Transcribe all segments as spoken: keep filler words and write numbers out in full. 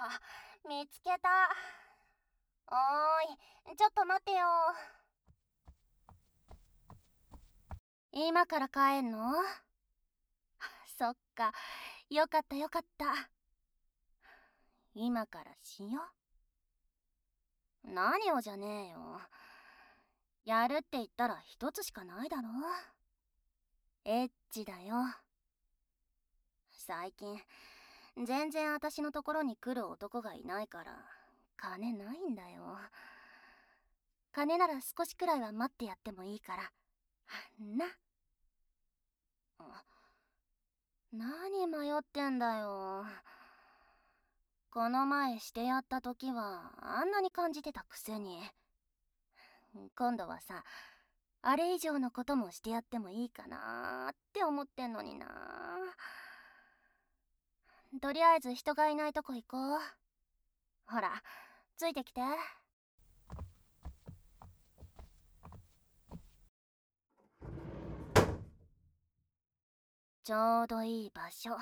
あ、見つけた。おーい、ちょっと待ってよ。今から帰んの？そっか、よかったよかった。今からしよう。何をじゃねえよ。やるって言ったら一つしかないだろ。エッチだよ。最近全然私のところに来る男がいないから金ないんだよ。金なら少しくらいは待ってやってもいいからな。何迷ってんだよ。この前してやった時はあんなに感じてたくせに、今度はさ、あれ以上のこともしてやってもいいかなーって思ってんのにな。とりあえず人がいないとこ行こう。ほら、ついてきて。ちょうどいい場所。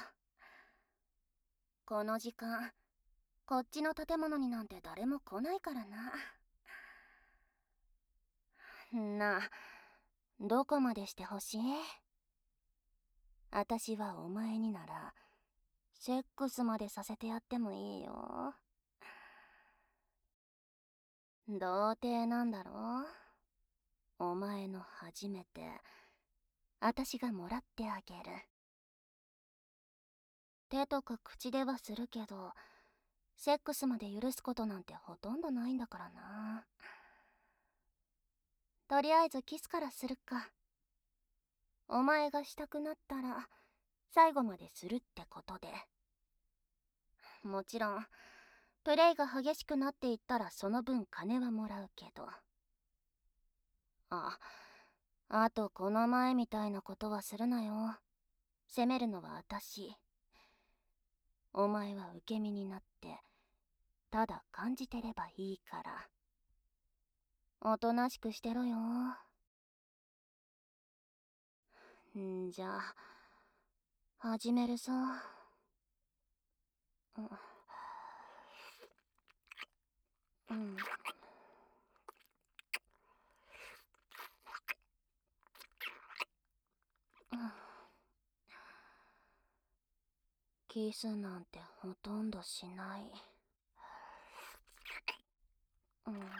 この時間こっちの建物になんて誰も来ないからな。なあ、どこまでしてほしい？私はお前にならセックスまでさせてやってもいいよ。童貞なんだろ？お前の初めて私がもらってあげる。手とか口ではするけどセックスまで許すことなんてほとんどないんだからな。とりあえずキスからするか。お前がしたくなったら最後までするってことで。もちろんプレイが激しくなっていったらその分金はもらうけど。あ、あとこの前みたいなことはするなよ。責めるのは私。お前は受け身になってただ感じてればいいから。おとなしくしてろよ。んじゃあ始めるさ。うん、うん、キスなんてほとんどしない。うん、うん、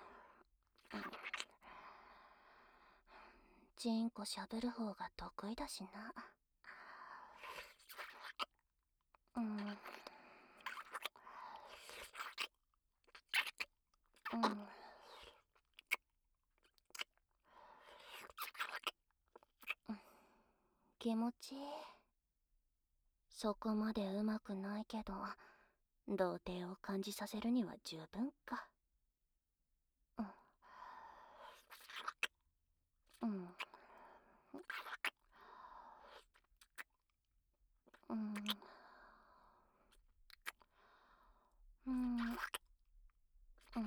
チンコしゃぶる方が得意だしな。うん、うん、気持ちいい。そこまでうまくないけど童貞を感じさせるには十分か。うん、うん、うん、うん、うん、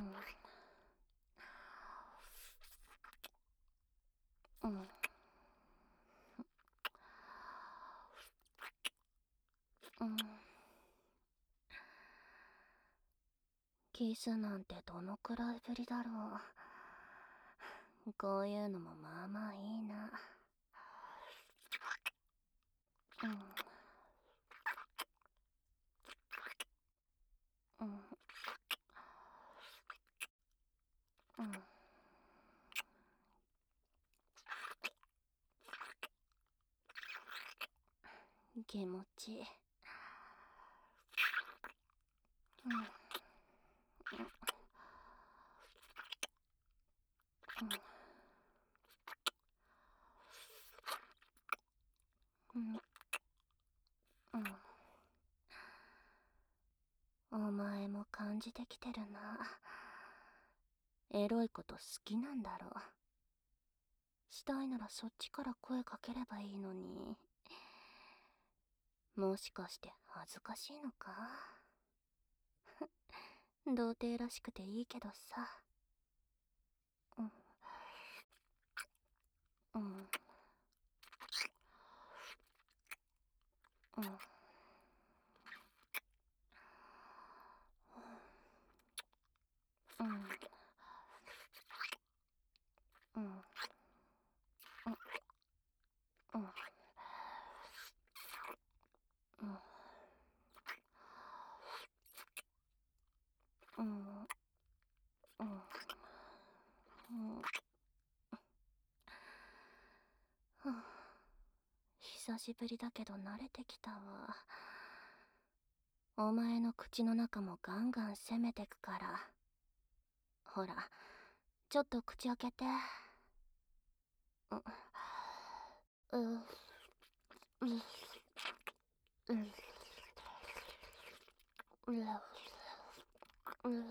うん、うん。キスなんてどのくらいぶりだろう。こういうのもまあまあいいな。うん、うん、うん、気持ちいい。うん、うん、うん、うん。お前も感じてきてるな。エロいこと好きなんだろう。したいならそっちから声かければいいのに。もしかして恥ずかしいのか？童貞らしくていいけどさ。うん、うん、うん、 久しぶりだけど慣れてきたわ。お前の口の中もガンガン攻めてくから。ほら、ちょっと口開けて。う、う、う、う、う、う、う、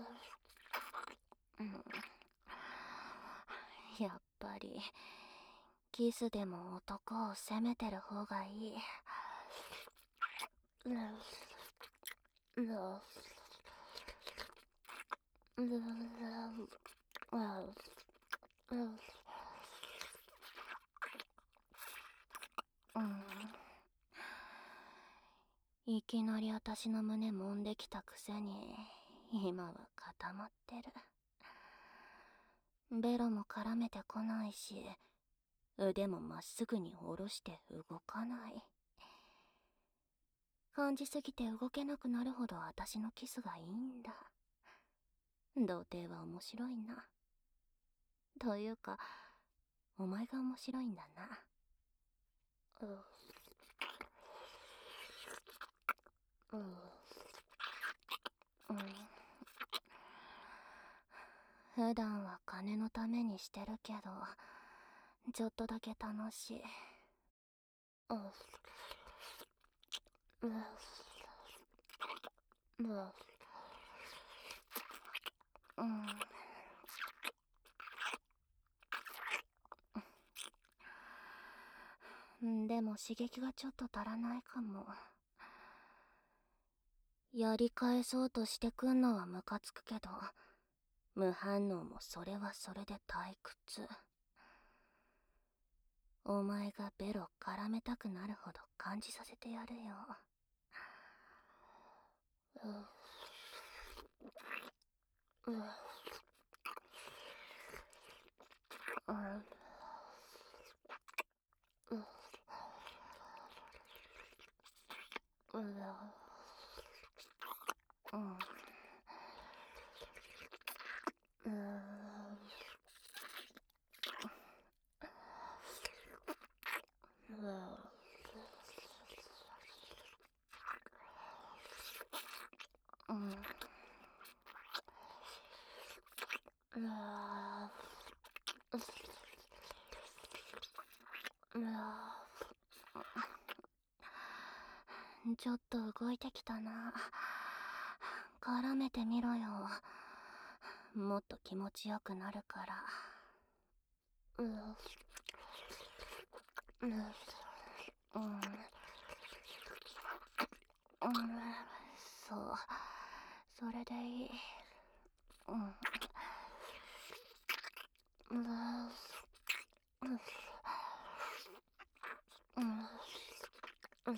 やっぱり、キスでも男を責めてる方がいい。う、う、う、うん。いきなり私の胸揉んできたくせに、今は固まってる。ベロも絡めてこないし、腕もまっすぐに下ろして動かない。感じすぎて動けなくなるほど私のキスがいいんだ。童貞は面白いな。というか、お前が面白いんだな。うう、うん、普段は金のためにしてるけど、ちょっとだけ楽しい。うう、う、うん。でも刺激がちょっと足らないかも。やり返そうとしてくんのはムカつくけど、無反応もそれはそれで退屈。お前がベロ絡めたくなるほど感じさせてやるよ。うう、う、う、う、う、うん、う、うん、ちょっと動いてきたな。絡めてみろよ。もっと気持ちよくなるから。う、う、うん、うん、そう、それでいい。うん、う、う、うん、う、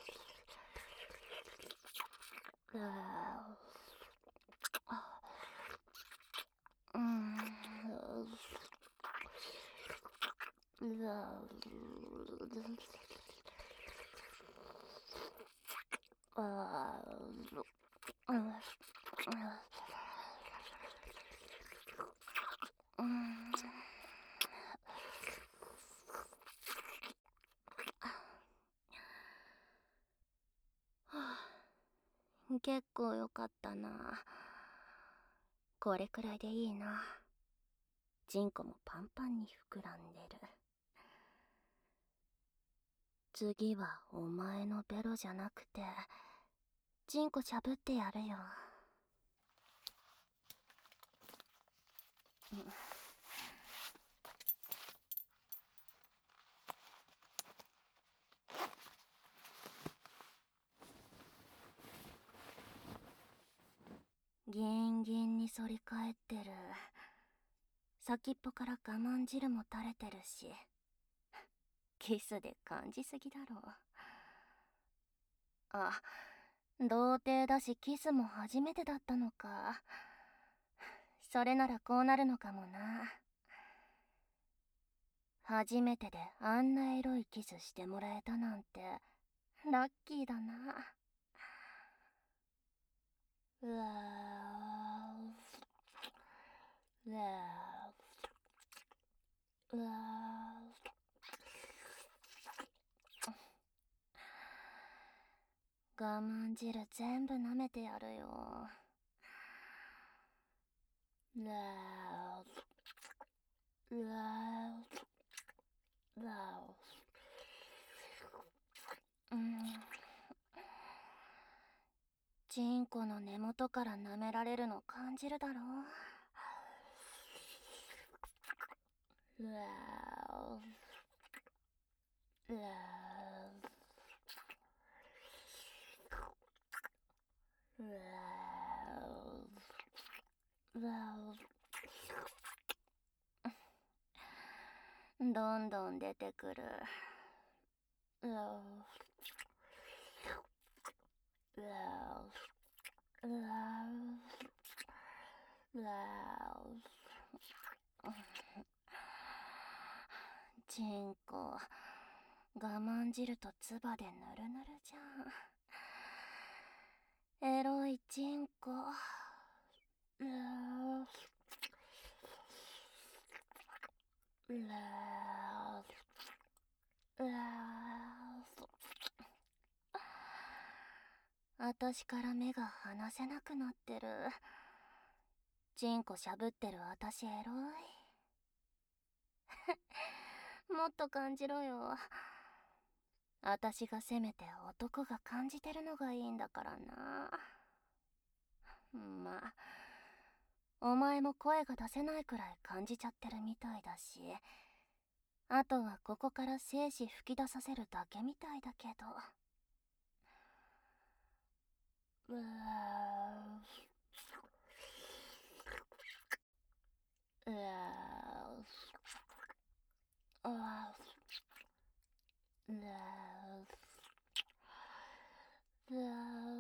うん、う、あー、うん、うん、結構よかったな。これくらいでいいな。チンコもパンパンに膨らんでる。次はお前のベロじゃなくて、チンコしゃぶってやるよ。うん、ギンギンに反り返ってる。先っぽから我慢汁も垂れてるし、キスで感じすぎだろう。あ、童貞だしキスも初めてだったのか。それならこうなるのかもな。初めてであんなエロいキスしてもらえたなんてラッキーだな。うわー、うわー、うわー。 我慢汁全部舐めてやるよ。ラーラーラーうん。チンコの根元から舐められるの感じるだろ。ラーラーラーラーどんどん出てくる。ラーラーラーラーチンコ我慢汁と唾でぬるぬるじゃん。エロいチンコ。ラーラーラーあたしから目が離せなくなってる。チンコしゃぶってるあたしエロい。もっと感じろよ。あたしがせめて男が感じてるのがいいんだからな。まあ、お前も声が出せないくらい感じちゃってるみたいだし、あとはここから精子吹き出させるだけみたいだけど。うわーうわーうわーうわーうわ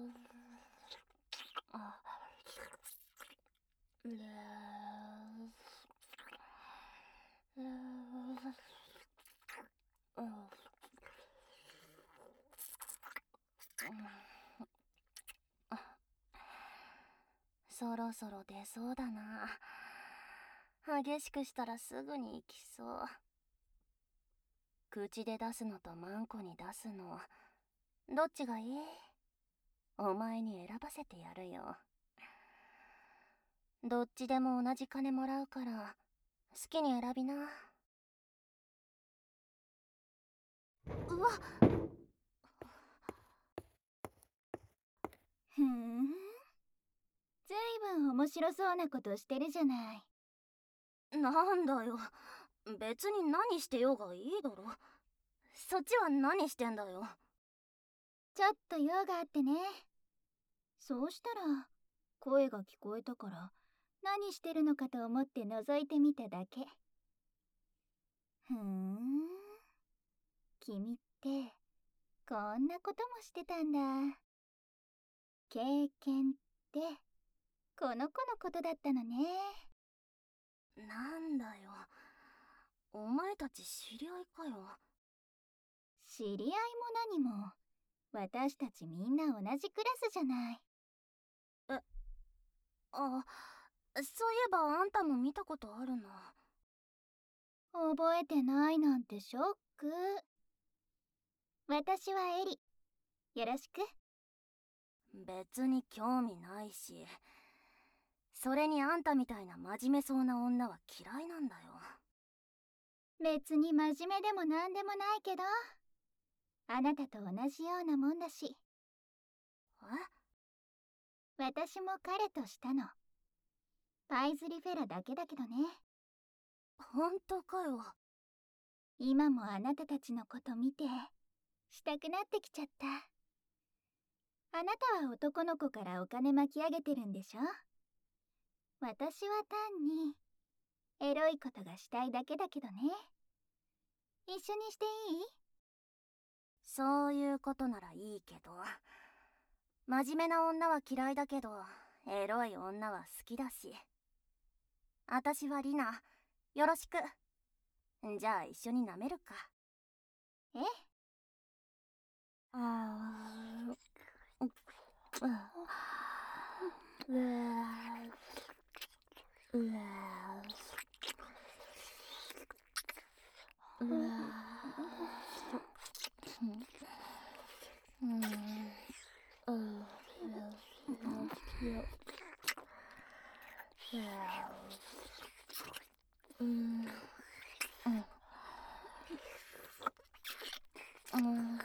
ーあうわーうわーうんそろそろ出そうだな。激しくしたらすぐに行きそう。口で出すのとマンコに出すの、どっちがいい？お前に選ばせてやるよ。どっちでも同じ金もらうから、好きに選びな。うわっ。 ふーん。ずいぶん面白そうなことしてるじゃない。 なんだよ。別に何してようがいいだろ。そっちは何してんだよ。 ちょっと用があってね。そうしたら声が聞こえたから何してるのかと思って覗いてみただけ。ふーん。君ってこんなこともしてたんだ。経験ってこの子のことだったのね。 なんだよ。お前たち知り合いかよ。 知り合いも何も私たちみんな同じクラスじゃない。 え、あ、そういえばあんたも見たことあるな。 覚えてないなんてショック。私はエリ。よろしく。 別に興味ないし、それにあんたみたいな真面目そうな女は嫌いなんだよ。 別に真面目でもなんでもないけど、あなたと同じようなもんだし。 え？ 私も彼としたの。パイズリフェラだけだけどね。 本当かよ。 今もあなたたちのこと見てしたくなってきちゃった。あなたは男の子からお金巻き上げてるんでしょ？私は単にエロいことがしたいだけだけどね。一緒にしていい？ そういうことならいいけど、真面目な女は嫌いだけどエロい女は好きだし。あたしはリナ、よろしく。じゃあ一緒に舐めるか。 え？ あーううううううんうん、うんうん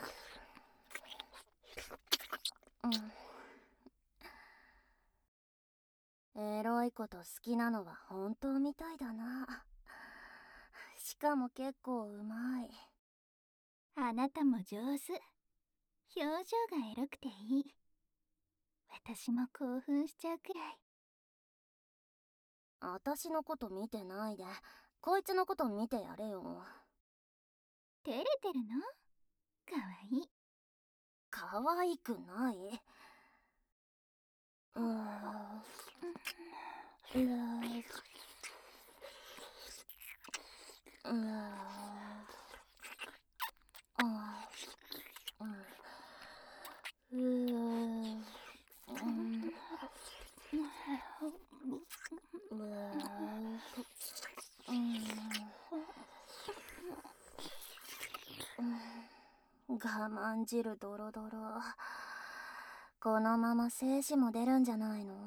うん、エロいこと好きなのは本当みたいだな。しかも結構うまい。 あなたも上手。表情がエロくていい。私も興奮しちゃうくらい。 私のこと見てないで、こいつのこと見てやれよ。 照れてるの？かわいい。 可愛くない。うーん。うーん。うーん。あーうん。うーん。うーん。我慢汁ドロドロ。このまま精子も出るんじゃないの？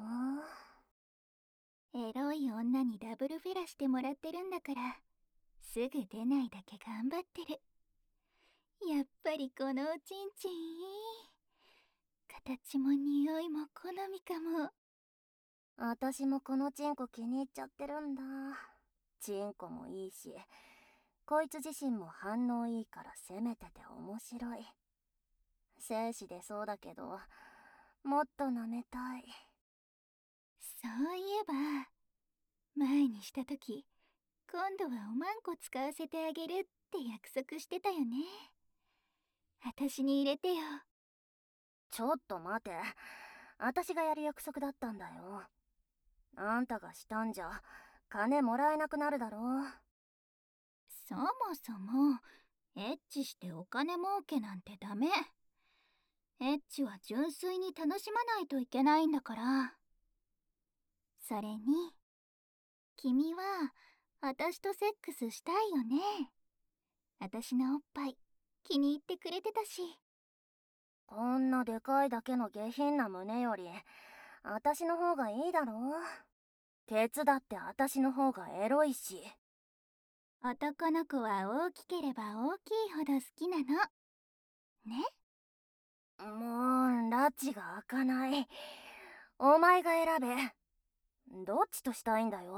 エロい女にダブルフェラしてもらってるんだから、すぐ出ないだけ頑張ってる。やっぱりこのおちんちんいい。形も匂いも好みかも。 私もこのチンコ気に入っちゃってるんだ。チンコもいいし、こいつ自身も反応いいから攻めてて面白い。精子出そうだけど、もっと舐めたい。 そういえば、前にした時、今度はおまんこ使わせてあげるって約束してたよね。私に入れてよ。 ちょっと待て。私がやる約束だったんだよ。あんたがしたんじゃ、金もらえなくなるだろ。 そもそも、エッチしてお金儲けなんてダメ。エッチは純粋に楽しまないといけないんだから。それに、君は私とセックスしたいよね。私のおっぱい気に入ってくれてたし。 こんなでかいだけの下品な胸より、私の方がいいだろ。ケツだって私の方がエロいし。 男の子は大きければ大きいほど好きなの。ね？ もう、拉致が開かない。お前が選べ。どっちとしたいんだよ。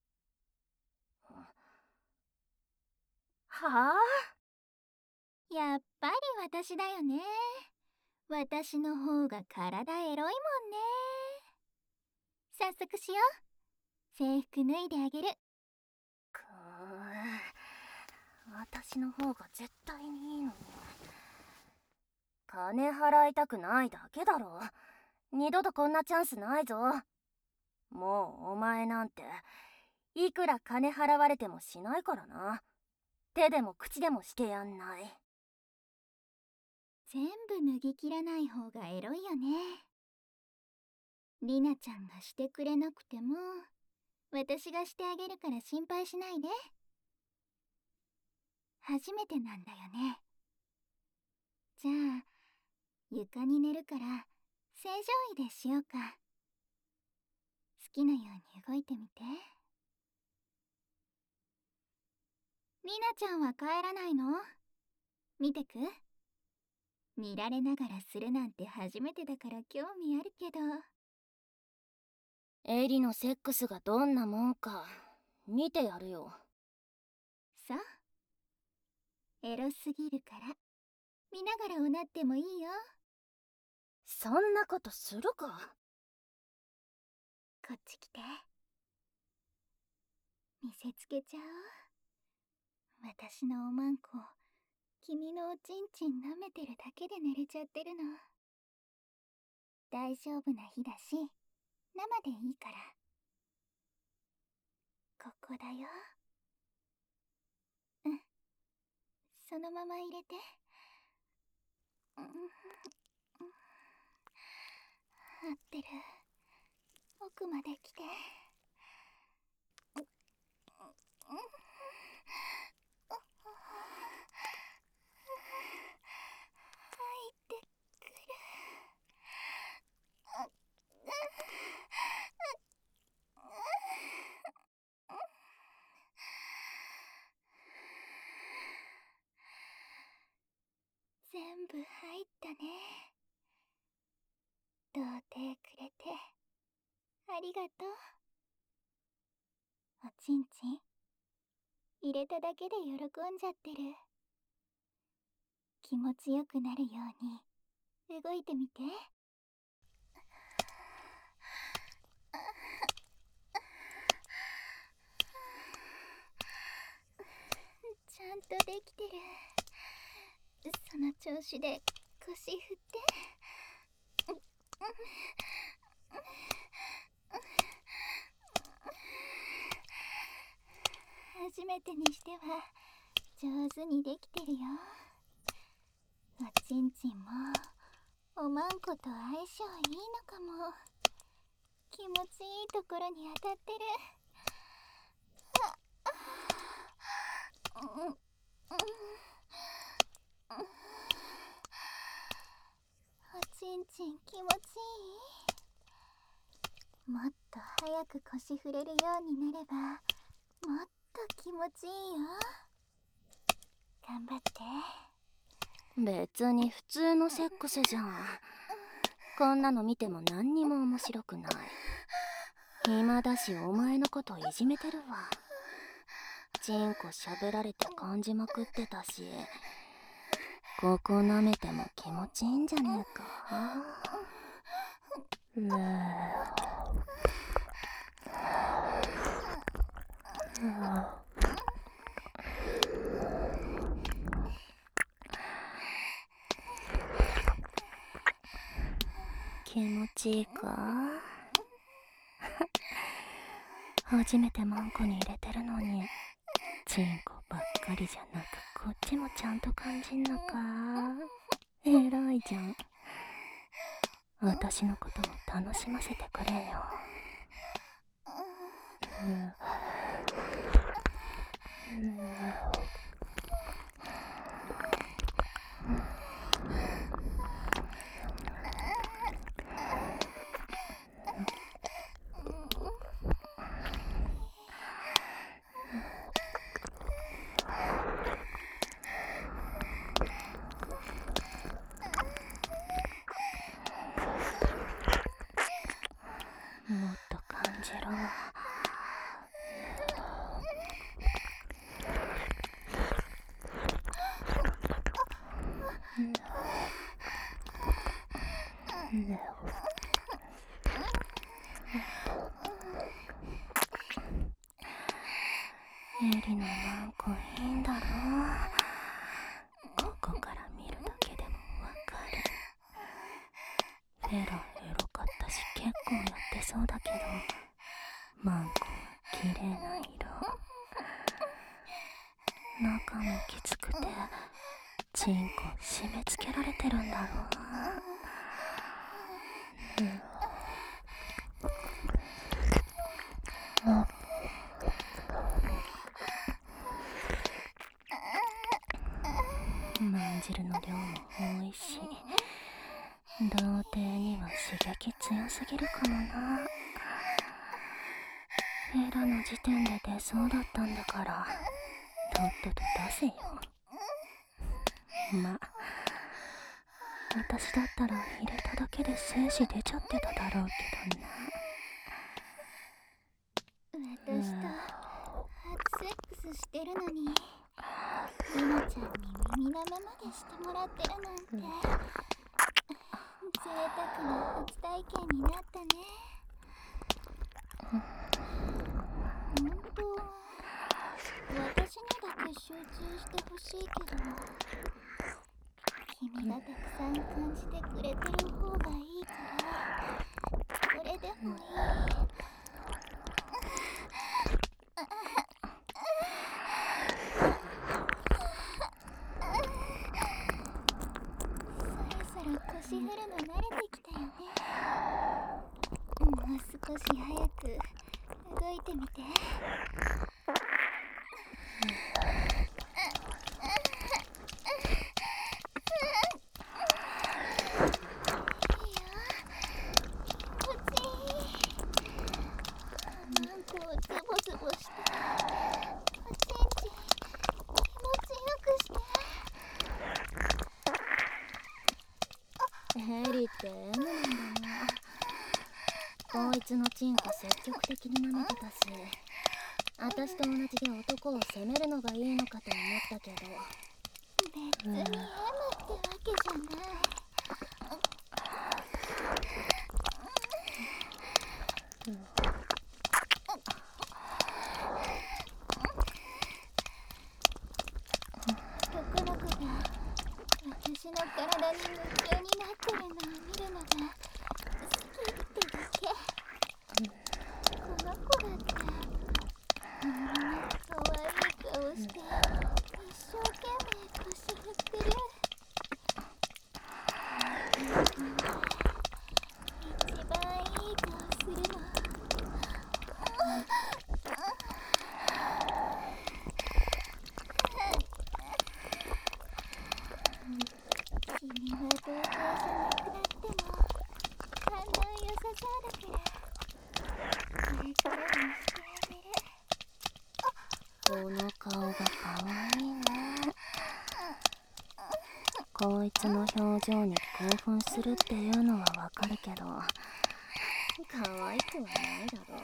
はあ？ やっぱり私だよね。私の方が体エロいもんね。早速しよう。制服脱いであげる。 くー、私の方が絶対にいいのに。金払いたくないだけだろ。二度とこんなチャンスないぞ。もうお前なんていくら金払われてもしないからな。手でも口でもしてやんない。 全部脱ぎ切らない方がエロいよね。りなちゃんがしてくれなくても、私がしてあげるから心配しないで。初めてなんだよね。じゃあ、床に寝るから、正常位でしようか。好きなように動いてみて。りなちゃんは帰らないの？見てく？見られながらするなんて初めてだから興味あるけど。 エリのセックスがどんなもんか見てやるよ。 そう。エロすぎるから見ながらうなってもいいよ。 そんなことするか？ こっち来て。見せつけちゃおう。私のおまんこ、君のおちんちん舐めてるだけで寝れちゃってるの。大丈夫な日だし、生でいいから。ここだよ。うん。そのまま入れて。うん。合ってる。奥まで来て。うん。入ってくる。 ありがとう。おちんちん、入れただけで喜んじゃってる。気持ちよくなるように動いてみて。ちゃんとできてる。その調子で腰振って。初めてにしては上手にできてるよ。おちんちんもおまんこと相性いいのかも。気持ちいいところに当たってる。うんうん、おちんちん気持ちいい？もっと早く腰振れるようになればもっと気持ちいいよ。頑張って。 別に普通のセックスじゃん。こんなの見ても何にも面白くない。暇だしお前のこといじめてるわ。チンコしゃぶられて感じまくってたし、ここ舐めても気持ちいいんじゃねえか。ねえ。気持ちいいか？初めてマンコに入れてるのにチンコばっかりじゃなくこっちもちゃんと感じんのか？えらいじゃん。私のことも楽しませてくれよ。うんうんもっと感じろ。エリのマンコいいんだろ。ここから見るだけでもわかる。エロエロかったし結構やってそうだけど、マンコは綺麗な色。中もきつくてチンコ締め付けられてるんだろう。うんまんじるの量も多いし、童貞には刺激強すぎるかもな。エラの時点で出そうだったんだからとっとと出せよ。ま、私だったら入れただけで精子出ちゃってただろうけどな。 私と初セックスしてるのにリナちゃんに耳舐めまでしてもらってるなんて、贅沢な初体験になったね。本当は私にだけ集中してほしいけど、君がたくさん感じてくれてる方がいいから、これでもいい。そろそろ腰振るの慣れてきたよね。もう少し早く動いてみて。 ヘリって エム なんだな。ここいつのチンコ積極的に舐めてたし、私と同じで男を責めるのがいいのかと思ったけど、 別に エム ってわけじゃない。男の子が私の体に夢中になってるのを見るのが好きってだけ。この子だってあんな可愛い顔して一生懸命腰振ってる。一番いい顔するの。君は同情じゃなくなっても反応良さそうだから、これからもしてあげる。 この顔が可愛いね。こいつの表情に興奮するっていうのはわかるけど、可愛くはないだろ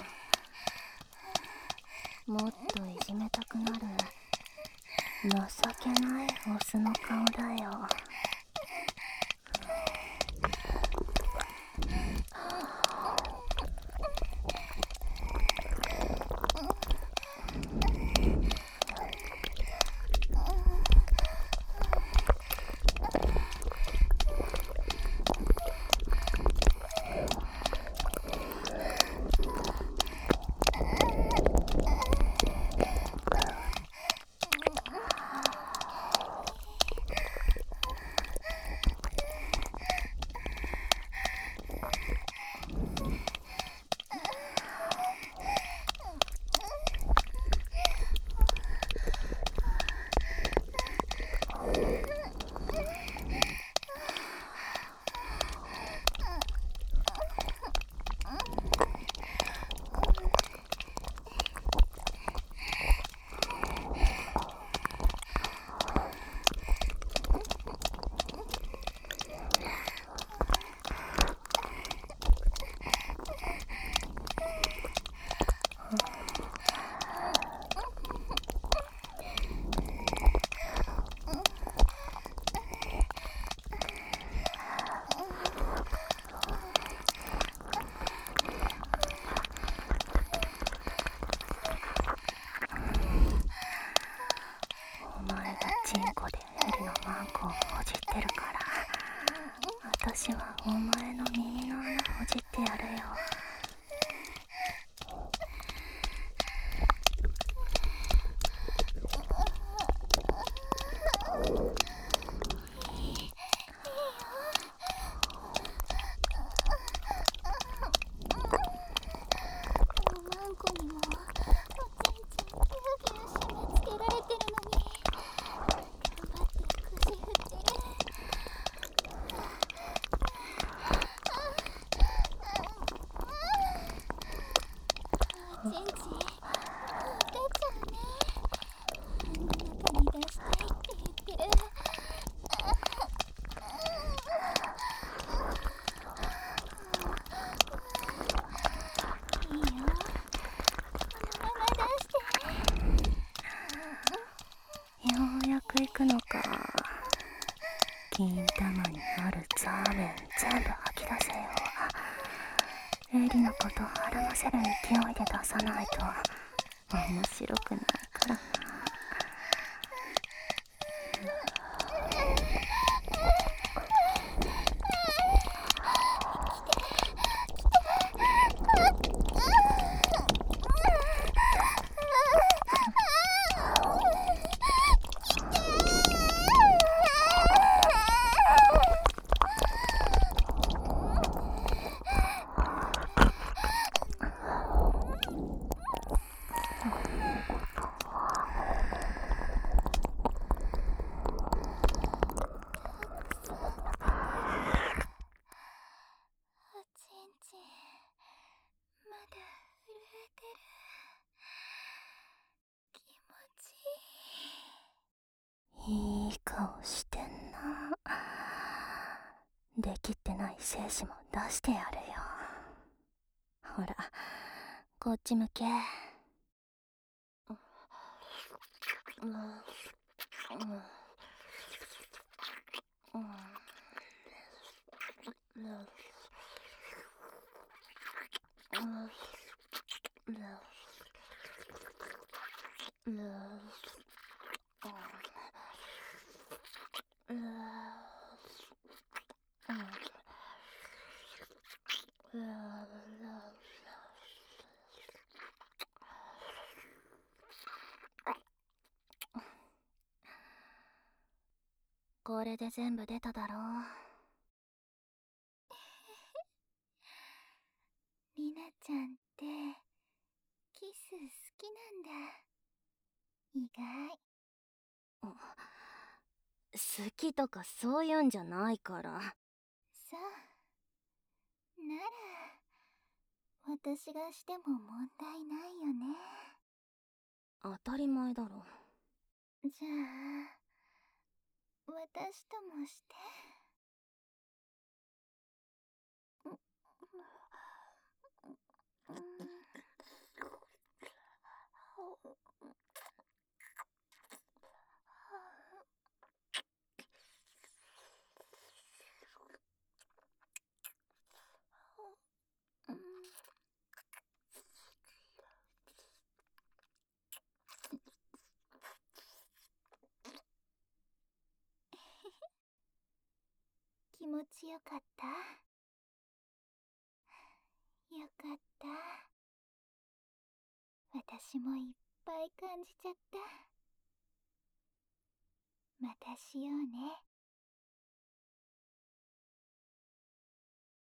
う。もっといじめたくなる情けないオスの顔だよ。チンコでエリのマンコをほじってるから、私はお前の耳の穴ほじってやるよ。 マンコにもおちんちんぎゅうぎゅう締め付けられてるのに頑張って腰振ってる。おちんちん出ちゃうね。中に出したいって言ってる。いいよ、このまま出して。 ようやく行くのか。金玉にあるザーメン全部吐き出せよ。エリのことはらませる勢いで出さないと面白くないからな。 まだ震えてる。気持ちいい。 いい顔してんな。できってない精子も出してやるよ。 ほら、こっち向け。うん、うん、うん、これで全部出ただろう。 リナちゃんってキス好きなんだ。意外。 好きとかそういうんじゃないから。 そう。なら、私がしても問題ないよね。 当たり前だろ。 じゃあ、私ともして。気持ちよかった？よかった。私もいっぱい感じちゃった。またしようね。